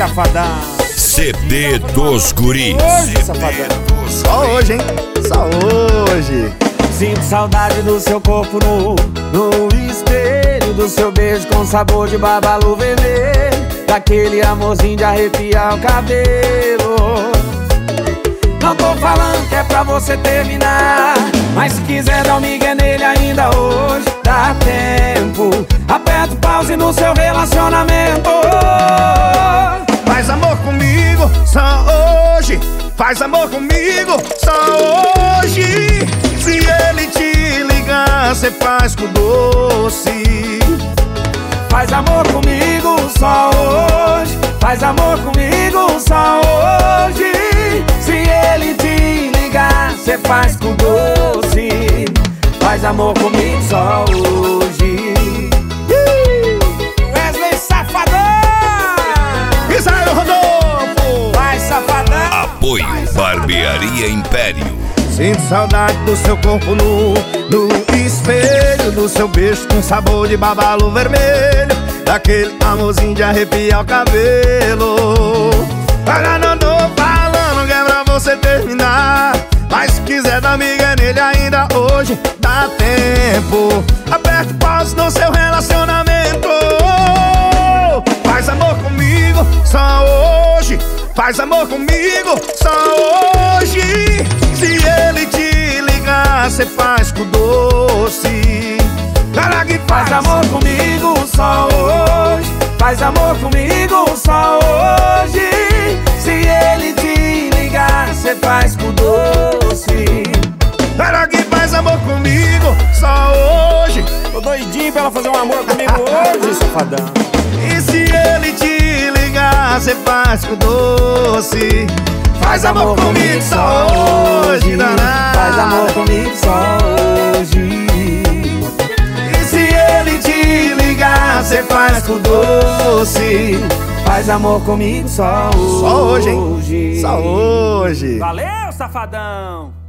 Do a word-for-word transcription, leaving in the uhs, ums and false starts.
safadão. C D dos Guris. Hoje, safadão. Só hoje, hein? Só hoje. Sinto saudade do seu corpo nu, no espelho do seu beijo com sabor de babalu vermelho, daquele amorzinho de arrepiar o cabelo. Não tô falando que é pra você terminar, mas se quiser dar um migué nele ainda hoje, dá tempo. Aperta o pause no seu relacionamento. Faz amor comigo só hoje. Faz amor comigo só hoje. Se ele te ligar, cê faz com doce. Faz amor comigo só hoje. Faz amor comigo só hoje. Se ele te ligar, cê faz com doce. Faz amor comigo só hoje. Wesley Safadão! Israel Rodolfo! Vai, Safadão! Apoio Barbearia Império. Sinto saudade do seu corpo nu, no espelho do seu beijo com sabor de babalu vermelho, daquele amorzinho de arrepiar o cabelo. Agora não tô falando que é pra você terminar, mas se quiser dar miga nele ainda hoje, dá tempo. Aperte o pause no seu relacionamento. Faz amor comigo só hoje. Faz amor comigo só hoje. Se ele te ligar, cê faz com doce. Cara que Faz amor comigo só hoje. Faz amor comigo só hoje. Se ele te ligar, cê faz com doce. Cara que faz amor comigo só hoje. Tô doidinho pra ela fazer um amor comigo hoje, safadão. E se ele te ligar, cê faz com doce. Faz amor comigo só hoje, danado. Faz amor comigo só hoje. E se ele te ligar, cê faz com doce. Faz amor comigo só hoje. Só hoje, hein? Só hoje. Valeu, safadão!